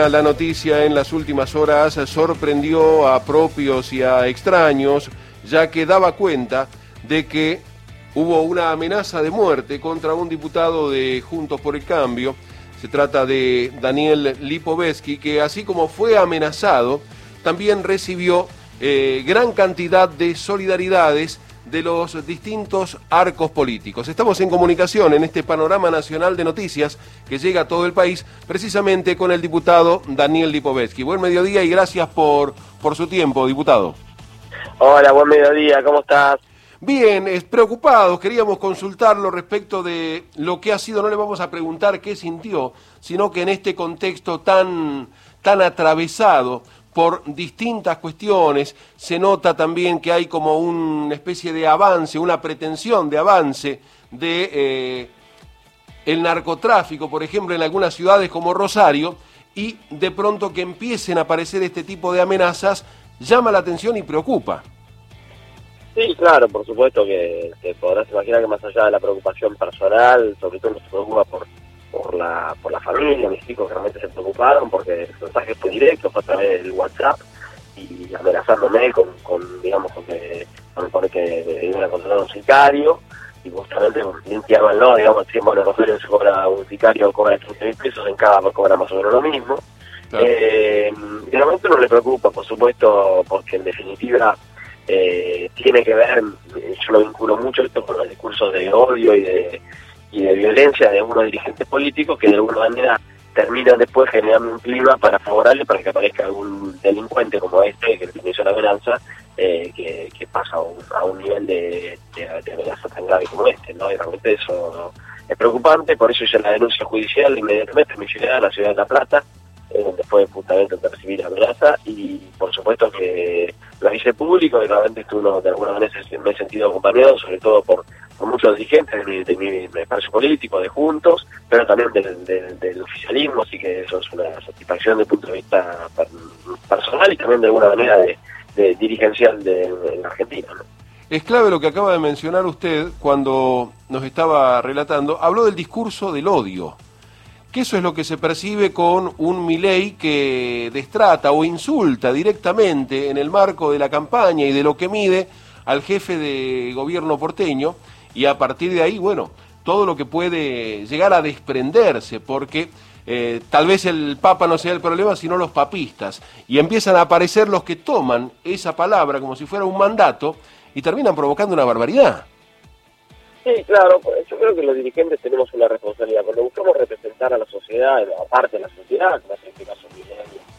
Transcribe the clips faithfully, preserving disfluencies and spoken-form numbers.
La noticia en las últimas horas sorprendió a propios y a extraños, ya que daba cuenta de que hubo una amenaza de muerte contra un diputado de Juntos por el Cambio. Se trata de Daniel Lipovetsky, que así como fue amenazado, también recibió eh, gran cantidad de solidaridades de los distintos arcos políticos. Estamos en comunicación en este panorama nacional de noticias que llega a todo el país, precisamente con el diputado Daniel Lipovetsky. Buen mediodía y gracias por, por su tiempo, diputado. Hola, buen mediodía, ¿cómo estás? Bien, es, preocupados, queríamos consultarlo respecto de lo que ha sido, no le vamos a preguntar qué sintió, sino que en este contexto tan, tan atravesado por distintas cuestiones, se nota también que hay como una especie de avance, una pretensión de avance de eh, el narcotráfico, por ejemplo, en algunas ciudades como Rosario, y de pronto que empiecen a aparecer este tipo de amenazas, llama la atención y preocupa. Sí, claro, por supuesto que te podrás imaginar que más allá de la preocupación personal, sobre todo nos preocupa por por la por la familia, mis hijos que realmente se preocuparon porque el mensaje fue directo, fue a través del WhatsApp y amenazándome con, con digamos, con que, con que me iban a contratar a un sicario y justamente limpiábanlo, digamos, el tiempo de Rosario se cobra un sicario, cobra quince mil pesos, en cada cobra más o menos lo mismo. Claro. Eh, y realmente no le preocupa, por supuesto, porque en definitiva eh, tiene que ver, yo lo vinculo mucho esto con los discursos de odio y de y de violencia de algunos dirigentes políticos que de alguna manera terminan después generando un clima para favorable para que aparezca algún delincuente como este que le hizo la amenaza, eh, que, que pasa a un, a un nivel de, de, de amenaza tan grave como este, ¿no? Y realmente eso es preocupante, por eso hice la denuncia judicial inmediatamente, me llegué a la ciudad de La Plata, eh, donde fue justamente de recibir la amenaza, y por supuesto que lo hice público y realmente uno de alguna manera me he sentido acompañado, sobre todo por con muchos dirigentes de mi, de mi espacio político, de Juntos, pero también del, del, del oficialismo, así que eso es una satisfacción desde el punto de vista personal y también de alguna manera de, de dirigencial de, de la Argentina, ¿no? Es clave lo que acaba de mencionar usted cuando nos estaba relatando, habló del discurso del odio, que eso es lo que se percibe con un Milei que destrata o insulta directamente en el marco de la campaña y de lo que mide al jefe de gobierno porteño, y a partir de ahí, bueno, todo lo que puede llegar a desprenderse, porque eh, tal vez el Papa no sea el problema, sino los papistas, y empiezan a aparecer los que toman esa palabra como si fuera un mandato y terminan provocando una barbaridad. Sí, claro, yo creo que los dirigentes tenemos una responsabilidad, cuando buscamos representar a la sociedad, aparte de la sociedad, como en este caso Milei,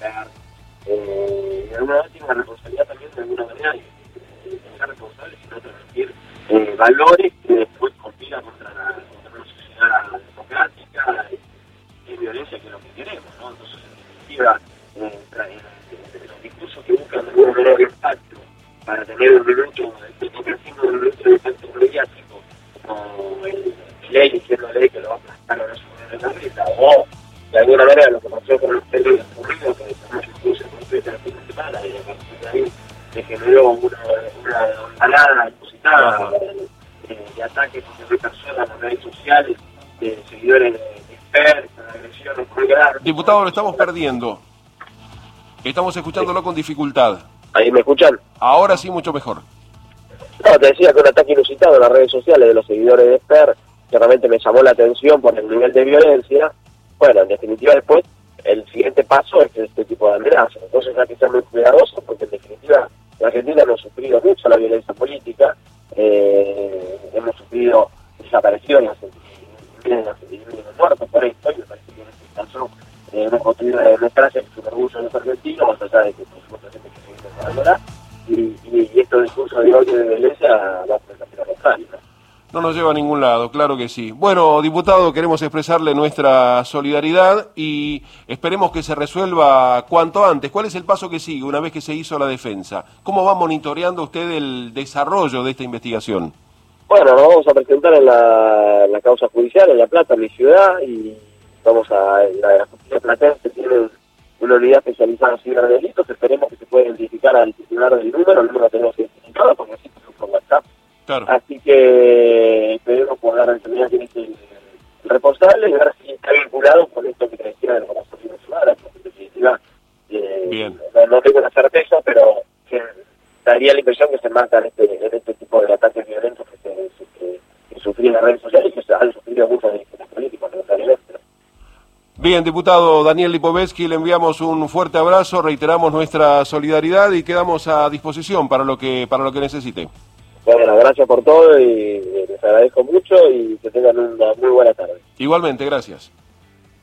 eh, de alguna manera tiene una responsabilidad también de alguna manera, de ser responsable, sino transmitir eh, valores que después conspiran contra, la, contra una sociedad democrática y, y violencia, que es lo que queremos, ¿no? Entonces, en definitiva, eh, eh, los discursos que buscan de alguna manera el impacto para tener un minuto, el creciendo un minuto de impacto mediático, como el ley diciéndole que lo va a aplastar a una ciudad de la reta, o de alguna manera lo que pasó con el pelo de ocurrido, que estamos incluso completa la fin de semana, y a partir de ahí se generó una, una escalada inusitada de, de ataques de personas en las redes sociales, de seguidores expertos, de agresiones muy graves. Diputado, lo estamos perdiendo. Estamos escuchándolo sí. Con dificultad. ¿Ahí me escuchan? Ahora sí, mucho mejor. No, te decía que un ataque inusitado en las redes sociales de los seguidores de Esper, que realmente me llamó la atención por el nivel de violencia. Bueno, en definitiva después, el siguiente paso es este tipo de amenazas. Entonces hay que ser muy cuidadosos porque en definitiva en Argentina hemos sufrido mucho la violencia política, eh, hemos sufrido desapariciones, muertos por esto, y me parece que en este caso eh, hemos construido una democracia que es un orgullo de los argentinos, más allá de que por supuesto gente que seguir mejorándola, y, y, y estos discursos de odio y de violencia va a ser lo contrario, ¿no? No nos lleva a ningún lado, claro que sí. Bueno, diputado, queremos expresarle nuestra solidaridad y esperemos que se resuelva cuanto antes. ¿Cuál es el paso que sigue una vez que se hizo la defensa? ¿Cómo va monitoreando usted el desarrollo de esta investigación? Bueno, nos vamos a presentar en la, la causa judicial en La Plata, en mi ciudad, y vamos a... La, la justicia platense tiene una unidad especializada en ciberdelitos, esperemos que se pueda identificar al titular del número, el número lo tenemos identificado porque así por WhatsApp. Claro. Así que esperemos poder determinar quién es el responsable y ver si está vinculado con esto que te decía de la corazón de la ciudad, porque Bien. No, no tengo la certeza, pero que daría la impresión que se matan este, en este tipo de ataques violentos que, se, que, que sufrían las redes sociales y que se han sufrido muchos dirigentes políticos, lamentablemente. Bien, diputado Daniel Lipovetsky, le enviamos un fuerte abrazo, reiteramos nuestra solidaridad y quedamos a disposición para lo que para lo que necesite. Bueno, gracias por todo y les agradezco mucho y que tengan una muy buena tarde. Igualmente, gracias.